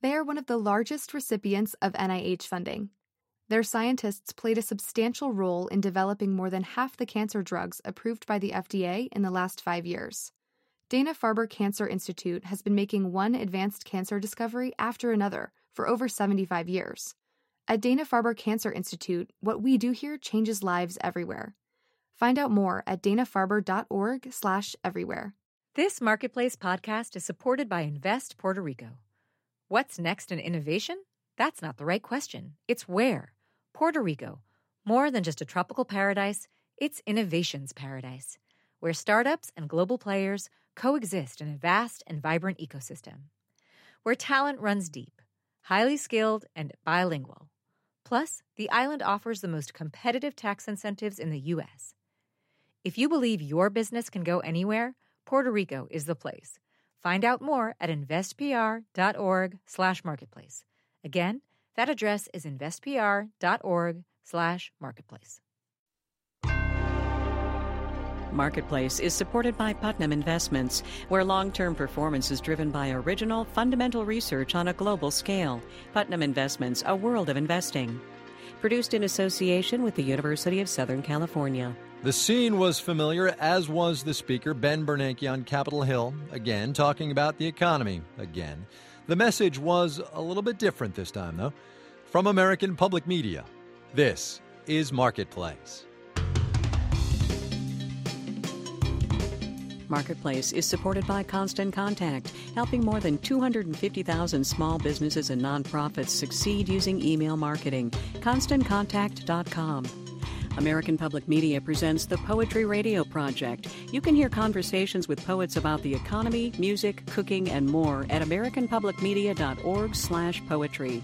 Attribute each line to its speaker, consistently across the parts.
Speaker 1: They are one of the largest recipients of NIH funding. Their scientists played a substantial role in developing more than half the cancer drugs approved by the FDA in the last 5 years. Dana-Farber Cancer Institute has been making one advanced cancer discovery after another for over 75 years. At Dana-Farber Cancer Institute, what we do here changes lives everywhere. Find out more at danafarber.org/everywhere.
Speaker 2: This Marketplace podcast is supported by Invest Puerto Rico. What's next in innovation? That's not the right question. It's where. Puerto Rico. More than just a tropical paradise, it's innovation's paradise, where startups and global players coexist in a vast and vibrant ecosystem. Where talent runs deep, highly skilled, and bilingual. Plus, the island offers the most competitive tax incentives in the U.S. If you believe your business can go anywhere, Puerto Rico is the place. Find out more at investpr.org/marketplace. Again, that address is investpr.org/marketplace.
Speaker 3: Marketplace is supported by Putnam Investments, where long-term performance is driven by original, fundamental research on a global scale. Putnam Investments, a world of investing. Produced in association with the University of Southern California.
Speaker 4: The scene was familiar, as was the speaker, Ben Bernanke, on Capitol Hill, again, talking about the economy again. The message was a little bit different this time, though. From American Public Media, this is Marketplace.
Speaker 3: Marketplace is supported by Constant Contact, helping more than 250,000 small businesses and nonprofits succeed using email marketing. ConstantContact.com. American Public Media presents the Poetry Radio Project. You can hear conversations with poets about the economy, music, cooking, and more at americanpublicmedia.org/poetry.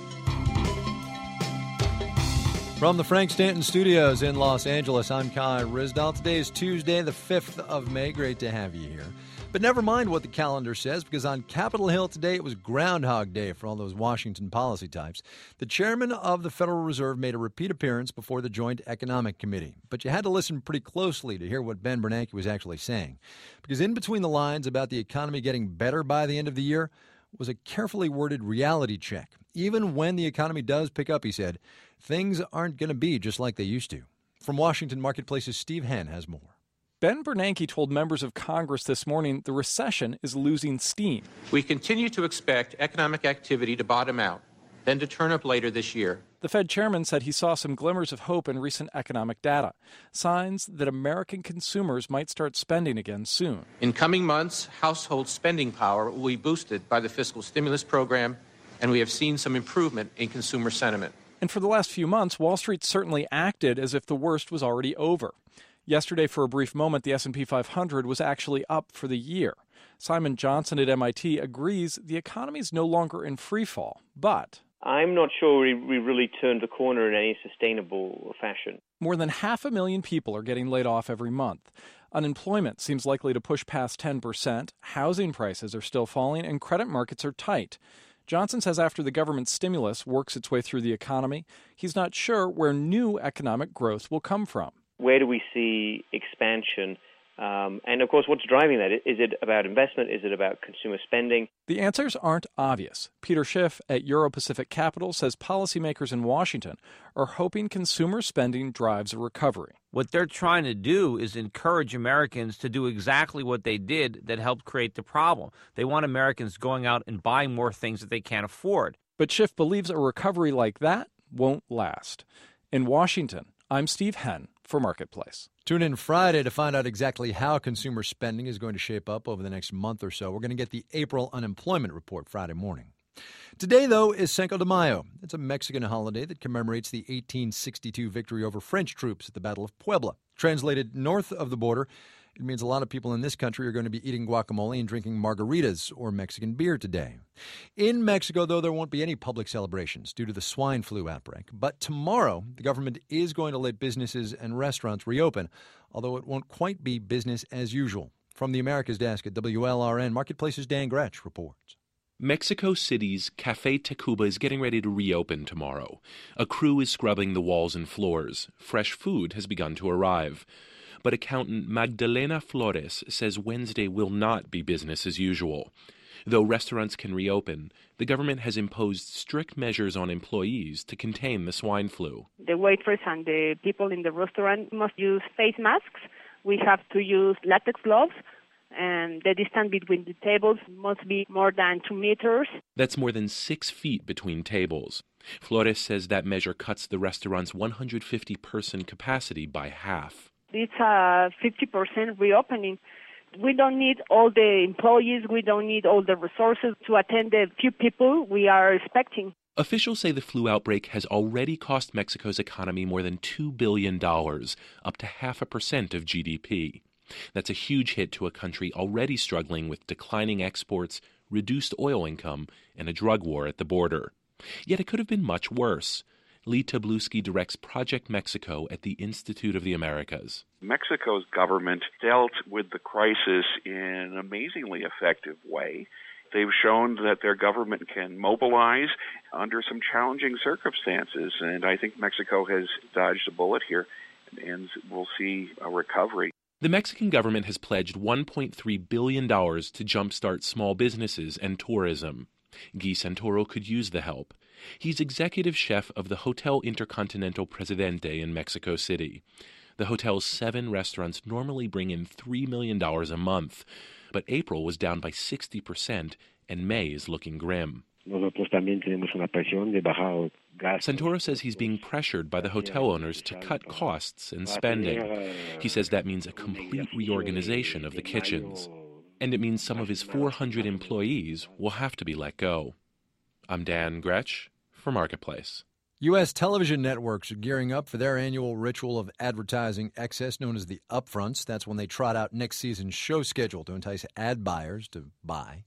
Speaker 4: From the Frank Stanton Studios in Los Angeles, I'm Kai Ryssdal. Today is Tuesday, the 5th of May. Great to have you here. But never mind what the calendar says, because on Capitol Hill today it was Groundhog Day for all those Washington policy types. The chairman of the Federal Reserve made a repeat appearance before the Joint Economic Committee. But you had to listen pretty closely to hear what Ben Bernanke was actually saying. Because in between the lines about the economy getting better by the end of the year was a carefully worded reality check. Even when the economy does pick up, he said, things aren't going to be just like they used to. From Washington Marketplace's Steve Henn has more.
Speaker 5: Ben Bernanke told members of Congress this morning the recession is losing steam.
Speaker 6: We continue to expect economic activity to bottom out, then to turn up later this year.
Speaker 5: The Fed chairman said he saw some glimmers of hope in recent economic data, signs that American consumers might start spending again soon.
Speaker 6: In coming months, household spending power will be boosted by the fiscal stimulus program, and we have seen some improvement in consumer sentiment.
Speaker 5: And for the last few months, Wall Street certainly acted as if the worst was already over. Yesterday, for a brief moment, the S&P 500 was actually up for the year. Simon Johnson at MIT agrees the economy is no longer in free fall, but
Speaker 7: I'm not sure we really turned the corner in any sustainable fashion.
Speaker 5: More than 500,000 people are getting laid off every month. Unemployment seems likely to push past 10%, housing prices are still falling, and credit markets are tight. Johnson says after the government stimulus works its way through the economy, he's not sure where new economic growth will come from.
Speaker 7: Where do we see expansion? And, of course, what's driving that? Is it about investment? Is it about consumer spending?
Speaker 5: The answers aren't obvious. Peter Schiff at Euro-Pacific Capital says policymakers in Washington are hoping consumer spending drives a recovery.
Speaker 8: What they're trying to do is encourage Americans to do exactly what they did that helped create the problem. They want Americans going out and buying more things that they can't afford.
Speaker 5: But Schiff believes a recovery like that won't last. In Washington, I'm Steve Henn for Marketplace.
Speaker 4: Tune in Friday to find out exactly how consumer spending is going to shape up over the next month or so. We're going to get the April unemployment report Friday morning. Today, though, is Cinco de Mayo. It's a Mexican holiday that commemorates the 1862 victory over French troops at the Battle of Puebla. Translated north of the border, it means a lot of people in this country are going to be eating guacamole and drinking margaritas or Mexican beer today. In Mexico, though, there won't be any public celebrations due to the swine flu outbreak. But tomorrow, the government is going to let businesses and restaurants reopen, although it won't quite be business as usual. From the Americas Desk at WLRN, Marketplace's Dan Gretsch reports.
Speaker 9: Mexico City's Café Tacuba is getting ready to reopen tomorrow. A crew is scrubbing the walls and floors. Fresh food has begun to arrive. But accountant Magdalena Flores says Wednesday will not be business as usual. Though restaurants can reopen, the government has imposed strict measures on employees to contain the swine flu.
Speaker 10: The waitress and the people in the restaurant must use face masks. We have to use latex gloves, and the distance between the tables must be more than 2 meters.
Speaker 9: That's more than 6 feet between tables. Flores says that measure cuts the restaurant's 150-person capacity by half.
Speaker 10: It's a 50% reopening. We don't need all the employees. We don't need all the resources to attend the few people we are expecting.
Speaker 9: Officials say the flu outbreak has already cost Mexico's economy more than $2 billion, up to 0.5% of GDP. That's a huge hit to a country already struggling with declining exports, reduced oil income, and a drug war at the border. Yet it could have been much worse. Lee Toblewski directs Project Mexico at the Institute of the Americas.
Speaker 11: Mexico's government dealt with the crisis in an amazingly effective way. They've shown that their government can mobilize under some challenging circumstances, and I think Mexico has dodged a bullet here, and we'll see a recovery.
Speaker 9: The Mexican government has pledged $1.3 billion to jumpstart small businesses and tourism. Guy Santoro could use the help. He's executive chef of the Hotel Intercontinental Presidente in Mexico City. The hotel's 7 restaurants normally bring in $3 million a month, but April was down by 60%, and May is looking grim. Santoro says he's being pressured by the hotel owners to cut costs and spending. He says that means a complete reorganization of the kitchens. And it means some of his 400 employees will have to be let go. I'm Dan Gretsch for Marketplace.
Speaker 4: U.S. television networks are gearing up for their annual ritual of advertising excess known as the upfronts. That's when they trot out next season's show schedule to entice ad buyers to buy.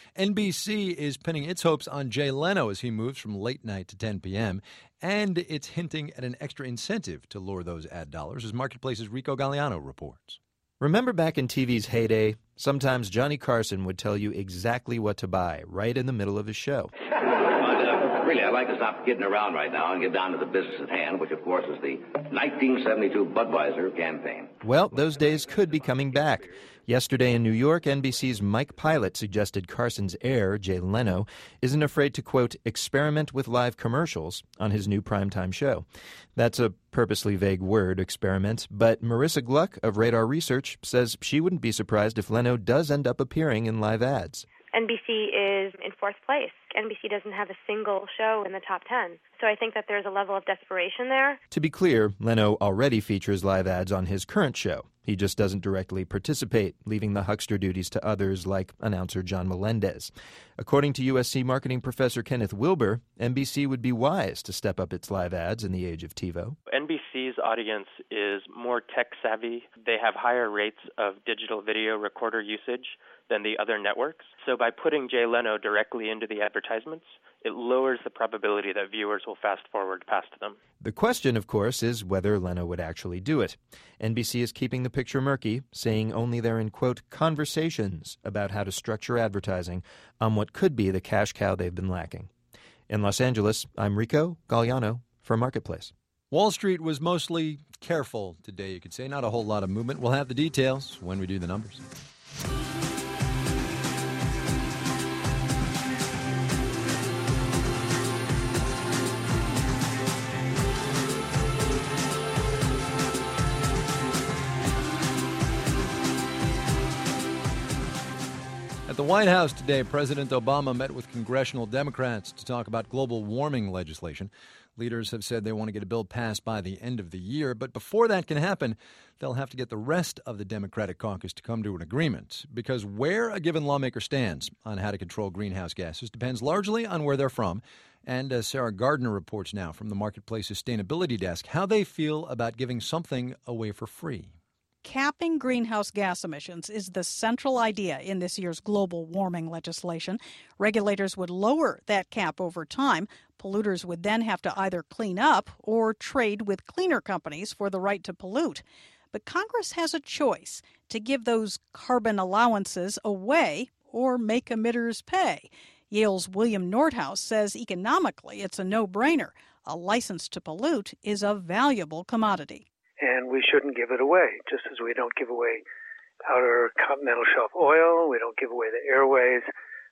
Speaker 4: NBC is pinning its hopes on Jay Leno as he moves from late night to 10 p.m., and it's hinting at an extra incentive to lure those ad dollars, as Marketplace's Rico Galliano reports.
Speaker 12: Remember back in TV's heyday, sometimes Johnny Carson would tell you exactly what to buy right in the middle of his show.
Speaker 13: Really, I'd like to stop kidding around right now and get down to the business at hand, which, of course, is the 1972 Budweiser campaign.
Speaker 12: Well, those days could be coming back. Yesterday in New York, NBC's Mike Pilot suggested Carson's heir, Jay Leno, isn't afraid to, quote, experiment with live commercials on his new primetime show. That's a purposely vague word, experiment, but Marissa Gluck of Radar Research says she wouldn't be surprised if Leno does end up appearing in live ads.
Speaker 14: NBC is in 4th place. NBC doesn't have a single show in the top 10. So I think that there's a level of desperation there.
Speaker 12: To be clear, Leno already features live ads on his current show. He just doesn't directly participate, leaving the huckster duties to others like announcer John Melendez. According to USC marketing professor Kenneth Wilbur, NBC would be wise to step up its live ads in the age of TiVo.
Speaker 15: NBC's audience is more tech-savvy. They have higher rates of digital video recorder usage than the other networks. So by putting Jay Leno directly into the advertisements, it lowers the probability that viewers will fast-forward past them.
Speaker 12: The question, of course, is whether Leno would actually do it. NBC is keeping the picture murky, saying only they're in, quote, conversations about how to structure advertising on what could be the cash cow they've been lacking. In Los Angeles, I'm Rico Galliano for Marketplace.
Speaker 4: Wall Street was mostly careful today, you could say. Not a whole lot of movement. We'll have the details when we do the numbers. At the White House today, President Obama met with congressional Democrats to talk about global warming legislation. Leaders have said they want to get a bill passed by the end of the year, but before that can happen, they'll have to get the rest of the Democratic caucus to come to an agreement. Because where a given lawmaker stands on how to control greenhouse gases depends largely on where they're from. And as Sarah Gardner reports now from the Marketplace Sustainability Desk, how they feel about giving something away for free.
Speaker 16: Capping greenhouse gas emissions is the central idea in this year's global warming legislation. Regulators would lower that cap over time. Polluters would then have to either clean up or trade with cleaner companies for the right to pollute. But Congress has a choice to give those carbon allowances away or make emitters pay. Yale's William Nordhaus says economically it's a no-brainer. A license to pollute is a valuable commodity.
Speaker 17: And we shouldn't give it away, just as we don't give away outer continental shelf oil, we don't give away the airways.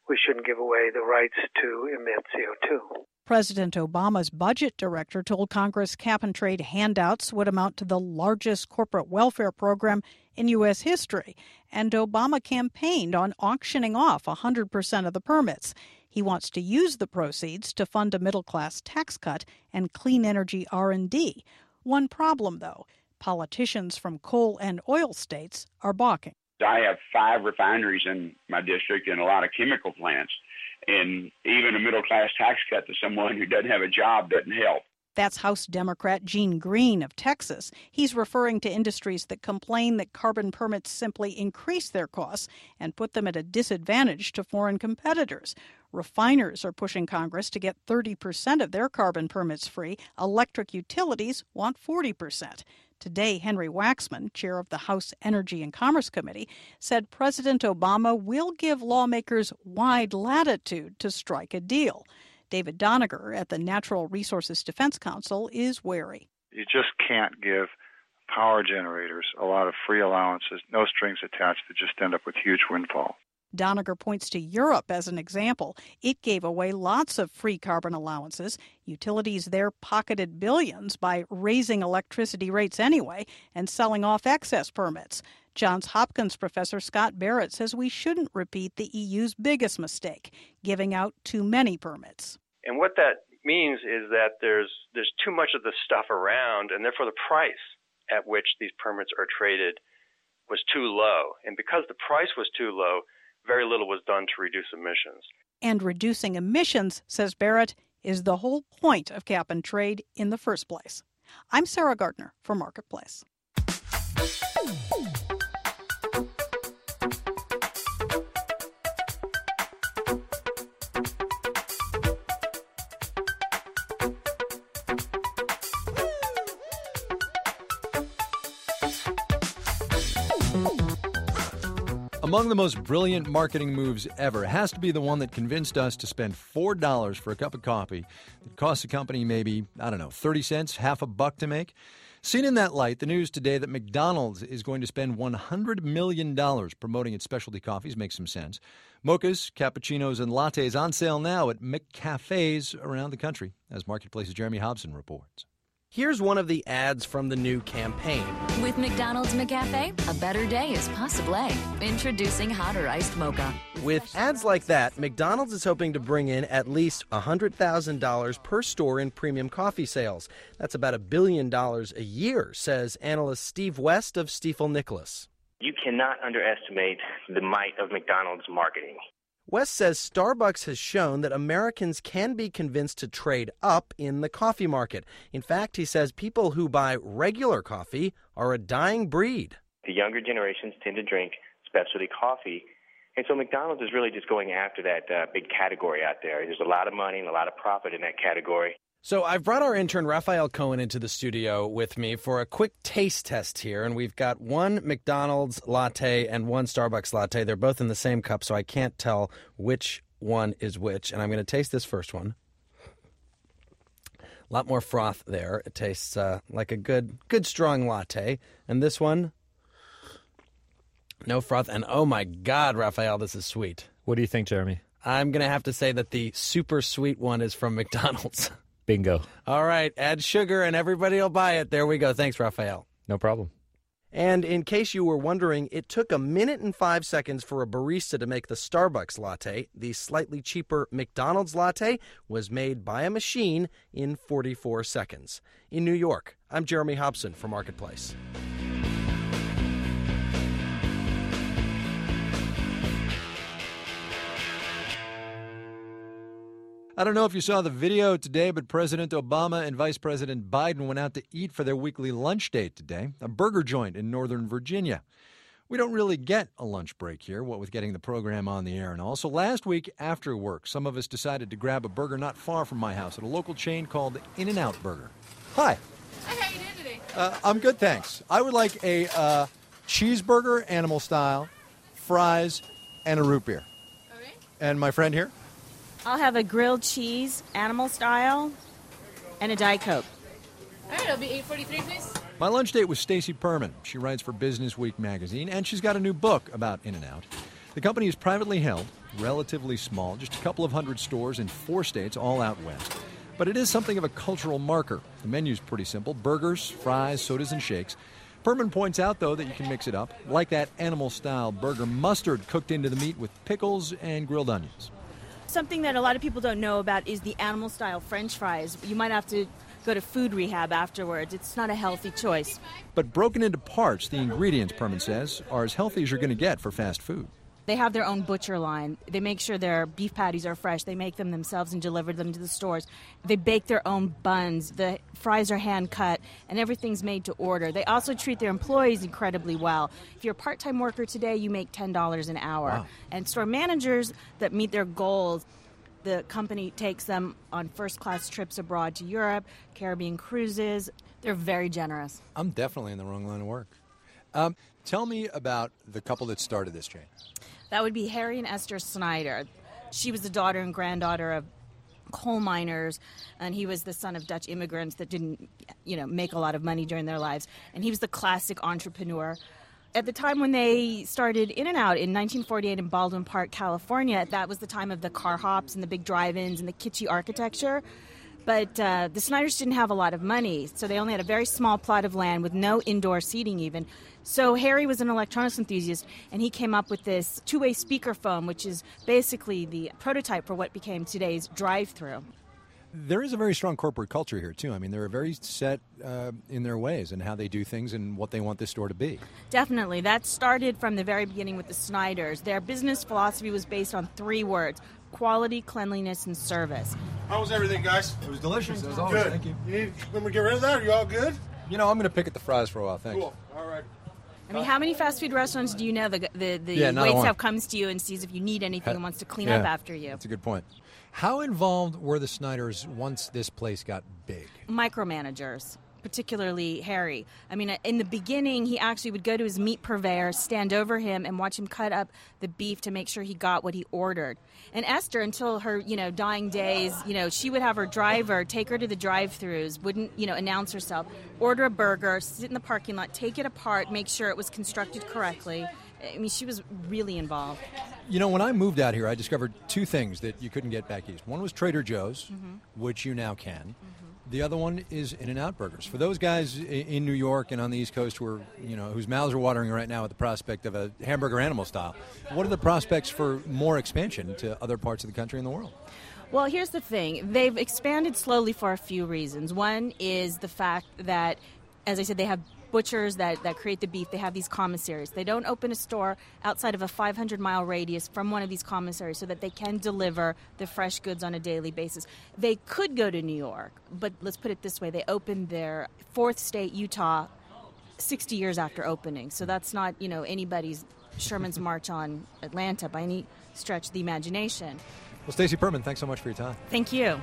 Speaker 17: we shouldn't give away the rights to emit CO2.
Speaker 16: President Obama's budget director told Congress cap-and-trade handouts would amount to the largest corporate welfare program in U.S. history, and Obama campaigned on auctioning off 100% of the permits. He wants to use the proceeds to fund a middle-class tax cut and clean energy R&D. One problem, though, politicians from coal and oil states are balking.
Speaker 18: I have 5 refineries in my district and a lot of chemical plants. And even a middle-class tax cut to someone who doesn't have a job doesn't help.
Speaker 16: That's House Democrat Gene Green of Texas. He's referring to industries that complain that carbon permits simply increase their costs and put them at a disadvantage to foreign competitors. Refiners are pushing Congress to get 30% of their carbon permits free. Electric utilities want 40%. Today, Henry Waxman, chair of the House Energy and Commerce Committee, said President Obama will give lawmakers wide latitude to strike a deal. David Doniger at the Natural Resources Defense Council is wary.
Speaker 19: You just can't give power generators a lot of free allowances, no strings attached, to just end up with huge windfall.
Speaker 16: Doniger points to Europe as an example. It gave away lots of free carbon allowances. Utilities there pocketed billions by raising electricity rates anyway and selling off excess permits. Johns Hopkins professor Scott Barrett says we shouldn't repeat the EU's biggest mistake, giving out too many permits.
Speaker 20: And what that means is that there's too much of the stuff around, and therefore the price at which these permits are traded was too low. And because the price was too low, very little was done to reduce emissions.
Speaker 16: And reducing emissions, says Barrett, is the whole point of cap and trade in the first place. I'm Sarah Gardner for Marketplace.
Speaker 4: Among the most brilliant marketing moves ever has to be the one that convinced us to spend $4 for a cup of coffee that costs the company maybe, 30 cents, half a buck to make. Seen in that light, the news today that McDonald's is going to spend $100 million promoting its specialty coffees makes some sense. Mochas, cappuccinos, and lattes on sale now at McCafes around the country, as Marketplace's Jeremy Hobson reports.
Speaker 21: Here's one of the ads from the new campaign.
Speaker 22: With McDonald's McCafe, a better day is possible. Introducing hotter iced mocha.
Speaker 21: With ads like that, McDonald's is hoping to bring in at least $100,000 per store in premium coffee sales. That's about $1 billion a year, says analyst Steve West of Stifel Nicolaus.
Speaker 23: You cannot underestimate the might of McDonald's marketing.
Speaker 21: West says Starbucks has shown that Americans can be convinced to trade up in the coffee market. In fact, he says people who buy regular coffee are a dying breed.
Speaker 23: The younger generations tend to drink specialty coffee, and so McDonald's is really just going after that big category out there. There's a lot of money and a lot of profit in that category.
Speaker 21: So I've brought our intern Raphael Cohen into the studio with me for a quick taste test here, and we've got one McDonald's latte and one Starbucks latte. They're both in the same cup, so I can't tell which one is which, and I'm going to taste this first one. A lot more froth there. It tastes like a good strong latte. And this one, no froth, and oh my God, Raphael, this is sweet.
Speaker 24: What do you think, Jeremy?
Speaker 21: I'm going to have to say that the super sweet one is from McDonald's.
Speaker 24: Bingo.
Speaker 21: All right, add sugar and everybody will buy it. There we go. Thanks, Raphael.
Speaker 24: No problem.
Speaker 21: And in case you were wondering, it took 1 minute and 5 seconds for a barista to make the Starbucks latte. The slightly cheaper McDonald's latte was made by a machine in 44 seconds. In New York, I'm Jeremy Hobson for Marketplace.
Speaker 4: I don't know if you saw the video today, but President Obama and Vice President Biden went out to eat for their weekly lunch date today, a burger joint in Northern Virginia. We don't really get a lunch break here, what with getting the program on the air and all. So last week after work, some of us decided to grab a burger not far from my house at a local chain called In-N-Out Burger. Hi.
Speaker 25: Hi, how you doing today?
Speaker 4: I'm good, thanks. I would like a cheeseburger, animal style, fries, and a root beer.
Speaker 25: Okay.
Speaker 4: And my friend here?
Speaker 26: I'll have a grilled cheese, animal style, and a Diet Coke.
Speaker 25: All right, it'll be $8.43, please.
Speaker 4: My lunch date was Stacy Perman. She writes for Business Week magazine, and she's got a new book about In-N-Out. The company is privately held. relatively small, just a couple of hundred stores in 4 states, all out west. But it is something of a cultural marker. The menu's pretty simple: burgers, fries, sodas, and shakes. Perman points out, though, that you can mix it up, like that animal-style burger, mustard cooked into the meat with pickles and grilled onions.
Speaker 26: Something that a lot of people don't know about is the animal-style French fries. You might have to go to food rehab afterwards. It's not a healthy choice.
Speaker 4: But broken into parts, the ingredients, Perman says, are as healthy as you're going to get for fast food.
Speaker 26: They have their own butcher line. They make sure their beef patties are fresh. They make them themselves and deliver them to the stores. They bake their own buns. The fries are hand-cut, and everything's made to order. They also treat their employees incredibly well. If you're a part-time worker today, you make $10 an hour.
Speaker 4: Wow.
Speaker 26: And store managers that meet their goals, the company takes them on first-class trips abroad to Europe, Caribbean cruises. They're very generous.
Speaker 4: I'm definitely in the wrong line of work. Tell me about the couple that started this chain.
Speaker 26: That would be Harry and Esther Snyder. She was the daughter and granddaughter of coal miners, and he was the son of Dutch immigrants that didn't, make a lot of money during their lives. And he was the classic entrepreneur. At the time when they started In-N-Out in 1948 in Baldwin Park, California, that was the time of the car hops and the big drive-ins and the kitschy architecture. But the Snyders didn't have a lot of money, so they only had a very small plot of land with no indoor seating even. So Harry was an electronics enthusiast, and he came up with this two-way speakerphone, which is basically the prototype for what became today's drive-thru.
Speaker 4: There is a very strong corporate culture here, too. I mean, they're very set in their ways and how they do things and what they want this store to be.
Speaker 26: Definitely. That started from the very beginning with the Snyders. Their business philosophy was based on 3 words: quality, cleanliness, and service.
Speaker 1: How was everything, guys?
Speaker 4: It was delicious, as always.
Speaker 1: Good.
Speaker 4: Thank you.
Speaker 1: You need to get rid of that? Are you all good?
Speaker 4: I'm going to pick at the fries for a while. Thanks.
Speaker 1: Cool. All right.
Speaker 26: I mean, how many fast food restaurants do you know the
Speaker 4: Yeah, not a
Speaker 26: wait
Speaker 4: one.
Speaker 26: staff comes to you and sees if you need anything and wants to clean up after you?
Speaker 4: That's a good point. How involved were the Snyders once this place got big?
Speaker 26: Micromanagers, particularly Harry. I mean, in the beginning, he actually would go to his meat purveyor, stand over him, and watch him cut up the beef to make sure he got what he ordered. And Esther, until her, dying days, she would have her driver take her to the drive-thrus, wouldn't, announce herself, order a burger, sit in the parking lot, take it apart, make sure it was constructed correctly. I mean, she was really involved.
Speaker 4: When I moved out here, I discovered 2 things that you couldn't get back east. One was Trader Joe's, which you now can. The other one is In-N-Out Burgers. For those guys in New York and on the East Coast who are, whose mouths are watering right now at the prospect of a hamburger animal style, what are the prospects for more expansion to other parts of the country and the world?
Speaker 26: Well, here's the thing. They've expanded slowly for a few reasons. One is the fact that, as I said, they have butchers that create the beef. They have these commissaries. They don't open a store outside of a 500-mile radius from one of these commissaries so that they can deliver the fresh goods on a daily basis. They could go to New York, but let's put it this way. They opened their 4th state, Utah, 60 years after opening. So that's not, anybody's Sherman's March on Atlanta by any stretch of the imagination.
Speaker 4: Well, Stacey Perman, thanks so much for your time.
Speaker 26: Thank you.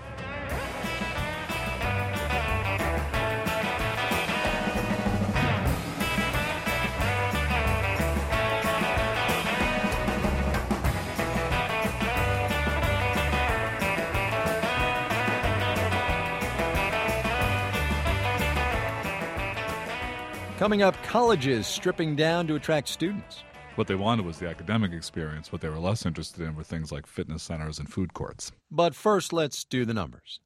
Speaker 4: Coming up, colleges stripping down to attract students.
Speaker 2: What they wanted was the academic experience. What they were less interested in were things like fitness centers and food courts.
Speaker 4: But first, let's do the numbers.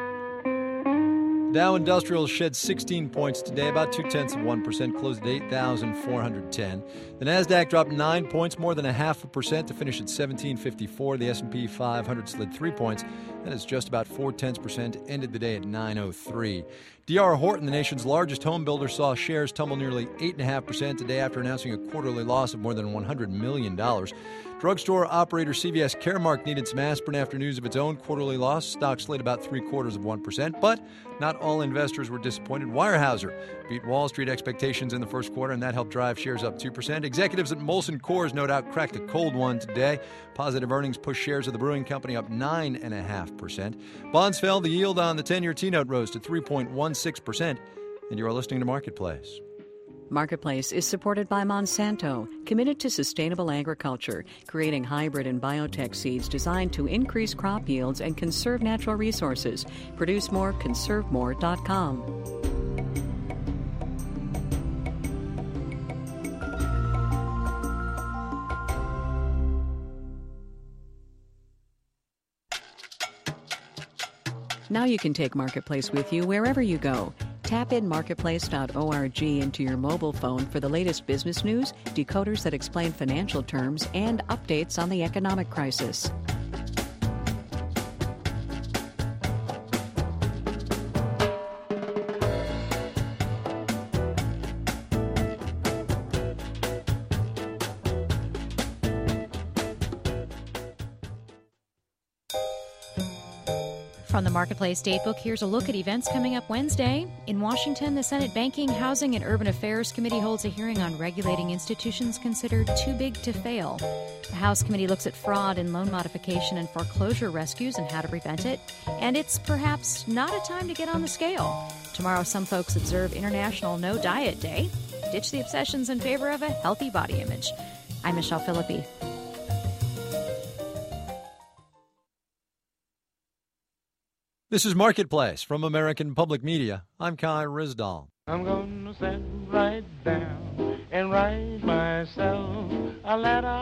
Speaker 4: Dow Industrial shed 16 points today, about 0.2%, closed at 8,410. The Nasdaq dropped 9 points, more than 0.5% to finish at 1754. The S&P 500 slid 3 points, and it's just about 0.4%, ended the day at 903. D.R. Horton, the nation's largest home builder, saw shares tumble nearly 8.5% today after announcing a quarterly loss of more than $100 million. Drugstore operator CVS Caremark needed some aspirin after news of its own quarterly loss. Stock slid about 0.75%, but not all investors were disappointed. Weyerhaeuser beat Wall Street expectations in the first quarter, and that helped drive shares up 2%. Executives at Molson Coors no doubt cracked a cold one today. Positive earnings pushed shares of the brewing company up 9.5%. Bonds fell. The yield on the 10-year T-note rose to 3.16%. And you are listening to Marketplace.
Speaker 3: Marketplace is supported by Monsanto, committed to sustainable agriculture, creating hybrid and biotech seeds designed to increase crop yields and conserve natural resources. Produce more, conservemore.com. Now you can take Marketplace with you wherever you go. Tap in marketplace.org into your mobile phone for the latest business news, decoders that explain financial terms, and updates on the economic crisis.
Speaker 5: From the Marketplace Datebook, here's a look at events coming up Wednesday. In Washington, the Senate Banking, Housing, and Urban Affairs Committee holds a hearing on regulating institutions considered too big to fail. The House Committee looks at fraud in loan modification and foreclosure rescues and how to prevent it. And it's perhaps not a time to get on the scale. Tomorrow, some folks observe International No Diet Day. Ditch the obsessions in favor of a healthy body image. I'm Michelle Philippi.
Speaker 4: This is Marketplace from American Public Media. I'm Kai Rizdal.
Speaker 6: I'm going to sit right down and write myself a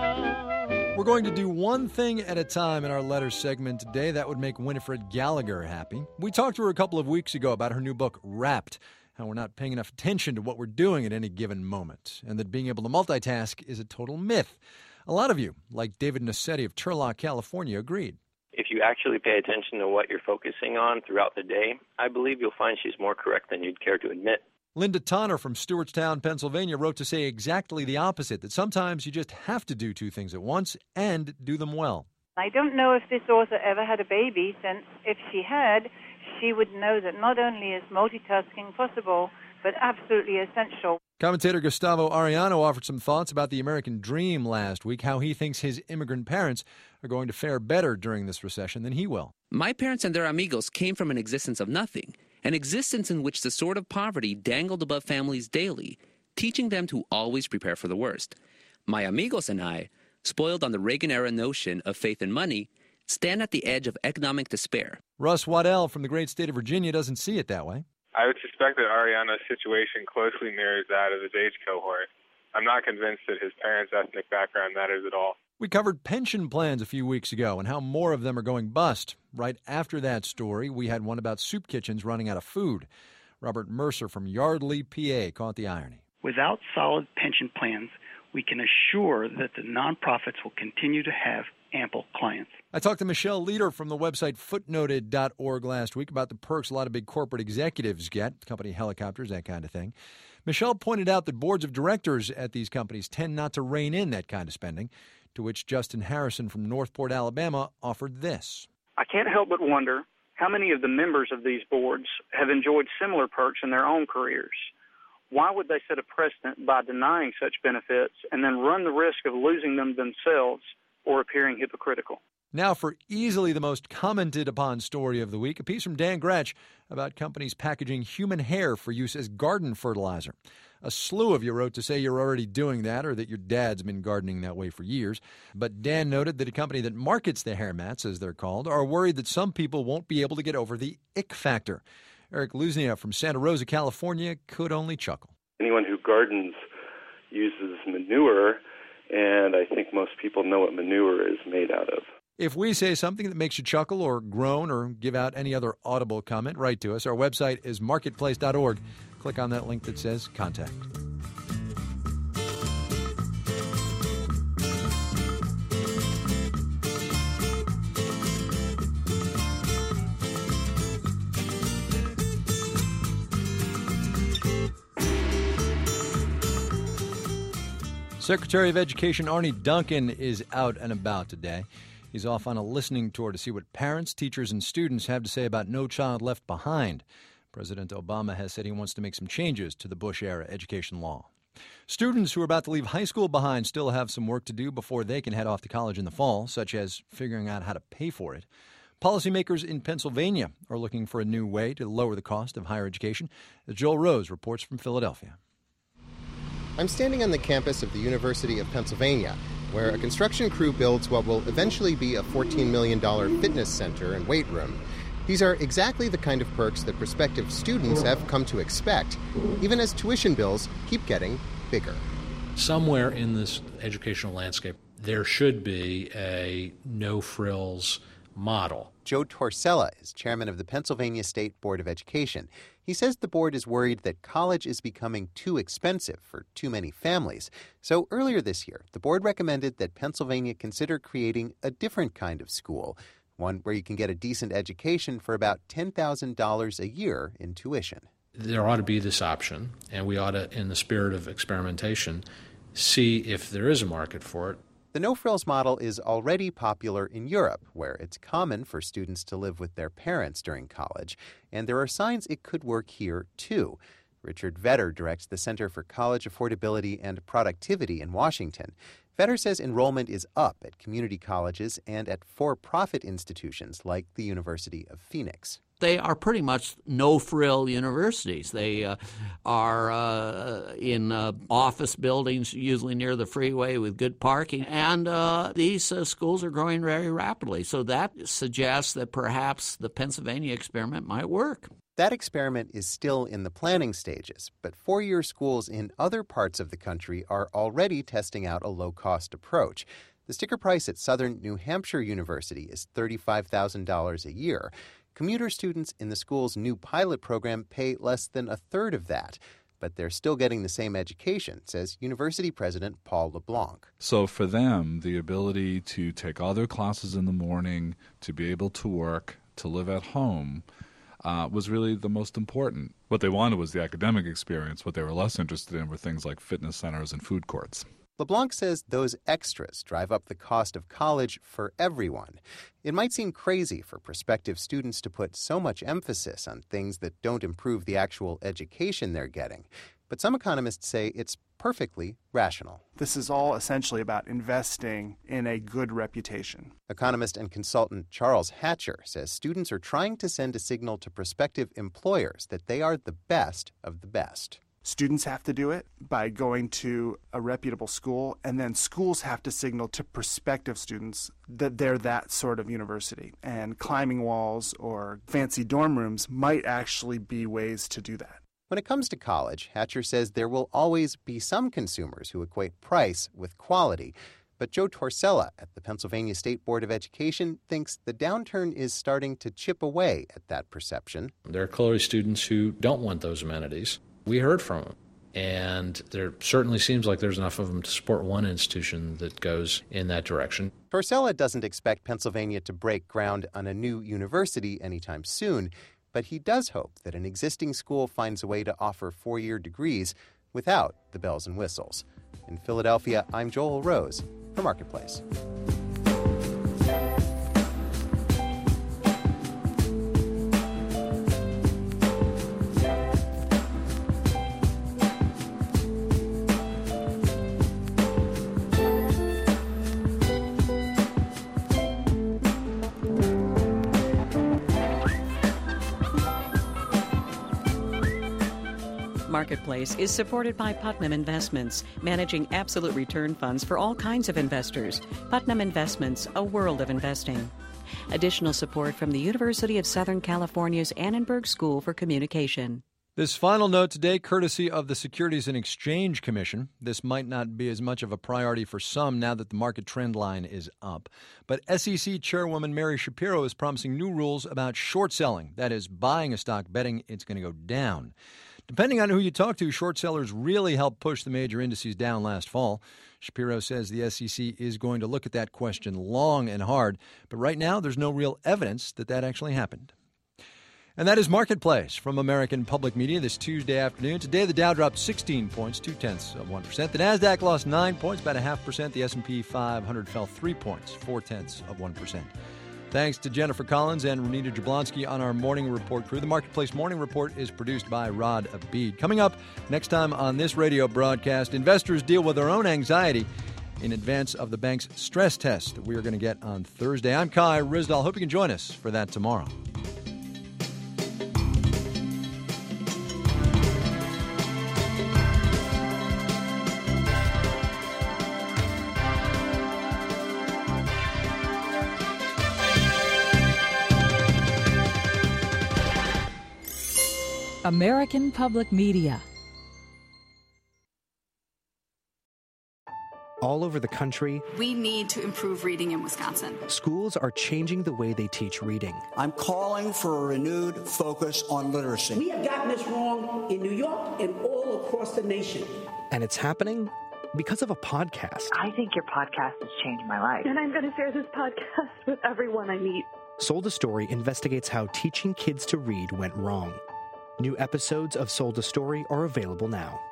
Speaker 6: letter.
Speaker 4: We're going to do one thing at a time in our letter segment today. That would make Winifred Gallagher happy. We talked to her a couple of weeks ago about her new book, Wrapped, how we're not paying enough attention to what we're doing at any given moment, and that being able to multitask is a total myth. A lot of you, like David Nassetti of Turlock, California, agreed.
Speaker 7: If you actually pay attention to what you're focusing on throughout the day, I believe you'll find she's more correct than you'd care to admit.
Speaker 4: Linda Tonner from Stewartstown, Pennsylvania, wrote to say exactly the opposite, that sometimes you just have to do two things at once and do them well.
Speaker 8: I don't know if this author ever had a baby, since if she had, she would know that not only is multitasking possible, but absolutely essential.
Speaker 4: Commentator Gustavo Arellano offered some thoughts about the American dream last week, how he thinks his immigrant parents are going to fare better during this recession than he will.
Speaker 10: My parents and their amigos came from an existence of nothing, an existence in which the sword of poverty dangled above families daily, teaching them to always prepare for the worst. My amigos and I, spoiled on the Reagan-era notion of faith and money, stand at the edge of economic despair.
Speaker 4: Russ Waddell from the great state of Virginia doesn't see it that way.
Speaker 24: I would suspect that Ariana's situation closely mirrors that of his age cohort. I'm not convinced that his parents' ethnic background matters at all.
Speaker 4: We covered pension plans a few weeks ago and how more of them are going bust. Right after that story, we had one about soup kitchens running out of food. Robert Mercer from Yardley, PA, caught the irony.
Speaker 27: Without solid pension plans, we can assure that the nonprofits will continue to have ample clients.
Speaker 4: I talked to Michelle Leader from the website footnoted.org last week about the perks a lot of big corporate executives get, company helicopters, that kind of thing. Michelle pointed out that boards of directors at these companies tend not to rein in that kind of spending, to which Justin Harrison from Northport, Alabama, offered this.
Speaker 28: I can't help but wonder how many of the members of these boards have enjoyed similar perks in their own careers. Why would they set a precedent by denying such benefits and then run the risk of losing them themselves or appearing hypocritical?
Speaker 4: Now for easily the most commented upon story of the week, a piece from Dan Gretsch about companies packaging human hair for use as garden fertilizer. A slew of you wrote to say you're already doing that or that your dad's been gardening that way for years. But Dan noted that a company that markets the hair mats, as they're called, are worried that some people won't be able to get over the ick factor. Eric Luznia from Santa Rosa, California, could only chuckle.
Speaker 29: Anyone who gardens uses manure, and I think most people know what manure is made out of.
Speaker 4: If we say something that makes you chuckle or groan or give out any other audible comment, write to us. Our website is marketplace.org. Click on that link that says Contact. Secretary of Education Arne Duncan is out and about today. He's off on a listening tour to see what parents, teachers, and students have to say about No Child Left Behind. President Obama has said he wants to make some changes to the Bush-era education law. Students who are about to leave high school behind still have some work to do before they can head off to college in the fall, such as figuring out how to pay for it. Policymakers in Pennsylvania are looking for a new way to lower the cost of higher education, as Joel Rose reports from Philadelphia.
Speaker 30: I'm standing on the campus of the University of Pennsylvania, where a construction crew builds what will eventually be a $14 million fitness center and weight room. These are exactly the kind of perks that prospective students have come to expect, even as tuition bills keep getting bigger.
Speaker 31: Somewhere in this educational landscape, there should be a no-frills
Speaker 21: model.
Speaker 30: Joe Torsella is chairman of the Pennsylvania State Board of Education. He says the board is worried that college is becoming too expensive for too many families. So earlier this year, the board recommended that Pennsylvania consider creating a different kind of school, one where you can get a decent education for about $10,000 a year in tuition.
Speaker 9: There ought to be this option, and we ought to, in the spirit of experimentation, see if there is a market for it.
Speaker 30: The no-frills model is already popular in Europe, where it's common for students to live with their parents during college, and there are signs it could work here, too. Richard Vetter directs the Center for College Affordability and Productivity in Washington. Vetter says enrollment is up at community colleges and at for-profit institutions like the University of Phoenix.
Speaker 11: They are pretty much no-frill universities. They are in office buildings, usually near the freeway with good parking, and these schools are growing very rapidly. So that suggests that perhaps the Pennsylvania experiment might work.
Speaker 30: That experiment is still in the planning stages, but four-year schools in other parts of the country are already testing out a low-cost approach. The sticker price at Southern New Hampshire University is $35,000 a year. Commuter students in the school's new pilot program pay less than a third of that, but they're still getting the same education, says University President Paul LeBlanc.
Speaker 2: So for them, the ability to take all their classes in the morning, to be able to work, to live at home, was really the most important. What they wanted was the academic experience. What they were less interested in were things like fitness centers and food courts.
Speaker 30: LeBlanc says those extras drive up the cost of college for everyone. It might seem crazy for prospective students to put so much emphasis on things that don't improve the actual education they're getting, but some economists say it's perfectly rational.
Speaker 12: This is all essentially about investing in a good reputation.
Speaker 30: Economist and consultant Charles Hatcher says students are trying to send a signal to prospective employers that they are the best of the best.
Speaker 12: Students have to do it by going to a reputable school, and then schools have to signal to prospective students that they're that sort of university. And climbing walls or fancy dorm rooms might actually be ways to do that.
Speaker 30: When it comes to college, Hatcher says there will always be some consumers who equate price with quality. But Joe Torsella at the Pennsylvania State Board of Education thinks the downturn is starting to chip away at that perception.
Speaker 9: There are clearly students who don't want those amenities. We heard from them, and there certainly seems like there's enough of them to support one institution that goes in that direction.
Speaker 30: Torsella doesn't expect Pennsylvania to break ground on a new university anytime soon, but he does hope that an existing school finds a way to offer four-year degrees without the bells and whistles. In Philadelphia, I'm Joel Rose for Marketplace.
Speaker 3: Marketplace is supported by Putnam Investments, managing absolute return funds for all kinds of investors. Putnam Investments, a world of investing. Additional support from the University of Southern California's Annenberg School for Communication.
Speaker 4: This final note today, courtesy of the Securities and Exchange Commission. This might not be as much of a priority for some now that the market trend line is up. But SEC Chairwoman Mary Shapiro is promising new rules about short selling. That is, buying a stock, betting it's going to go down. Depending on who you talk to, short sellers really helped push the major indices down last fall. Shapiro says the SEC is going to look at that question long and hard, but right now there's no real evidence that that actually happened. And that is Marketplace from American Public Media this Tuesday afternoon. Today the Dow dropped 16 points, 0.2%. The Nasdaq lost 9 points, about 0.5%. The S&P 500 fell 3 points, 0.4%. Thanks to Jennifer Collins and Renita Jablonski on our Morning Report crew. The Marketplace Morning Report is produced by Rod Abid. Coming up next time on this radio broadcast, investors deal with their own anxiety in advance of the bank's stress test that we are going to get on Thursday. I'm Kai Ryssdal. Hope you can join us for that tomorrow.
Speaker 13: American Public Media. all over the country.
Speaker 14: We need to improve reading in Wisconsin.
Speaker 13: Schools are changing the way they teach reading.
Speaker 15: I'm calling for a renewed focus on literacy.
Speaker 16: We have gotten this wrong in New York and all across the nation.
Speaker 13: And it's happening because of a podcast.
Speaker 17: I think your podcast has changed my life.
Speaker 18: And I'm going to share this podcast with everyone I meet.
Speaker 13: Sold a Story investigates how teaching kids to read went wrong. New episodes of Sold a Story are available now.